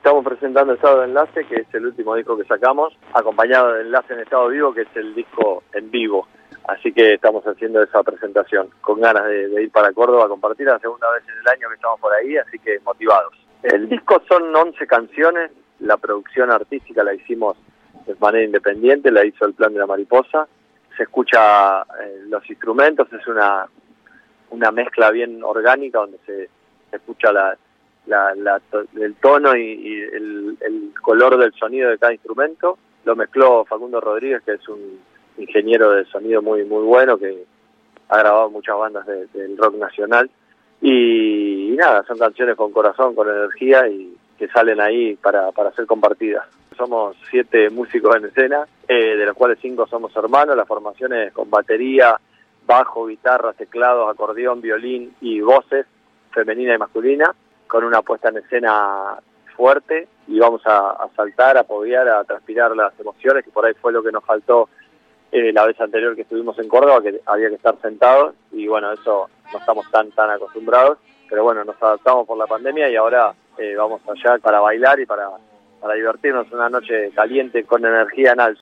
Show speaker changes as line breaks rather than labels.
Estamos presentando Estado de Enlace, que es el último disco que sacamos, acompañado de Enlace en Estado Vivo, que es el disco en vivo. Así que estamos haciendo esa presentación, con ganas de ir para Córdoba a compartir la segunda vez en el año que estamos por ahí, así que motivados. El disco son 11 canciones, la producción artística la hicimos de manera independiente, la hizo el Plan de la Mariposa. Se escucha los instrumentos, es una mezcla bien orgánica donde se escucha el tono y el color del sonido de cada instrumento. Lo mezcló Facundo Rodríguez, que es un ingeniero de sonido muy bueno, que ha grabado muchas bandas del rock nacional. Y nada, son canciones con corazón, con energía y que salen ahí para ser compartidas. Somos 7 músicos en escena, de los cuales 5 somos hermanos. La formación es con batería, bajo, guitarra, teclados, acordeón, violín y voces, femenina y masculina, con una puesta en escena fuerte, y vamos a saltar, a poguear, a transpirar las emociones, que por ahí fue lo que nos faltó la vez anterior que estuvimos en Córdoba, que había que estar sentados, y bueno, eso no estamos tan acostumbrados, pero bueno, nos adaptamos por la pandemia y ahora vamos allá para bailar y para divertirnos, una noche caliente con energía en alto.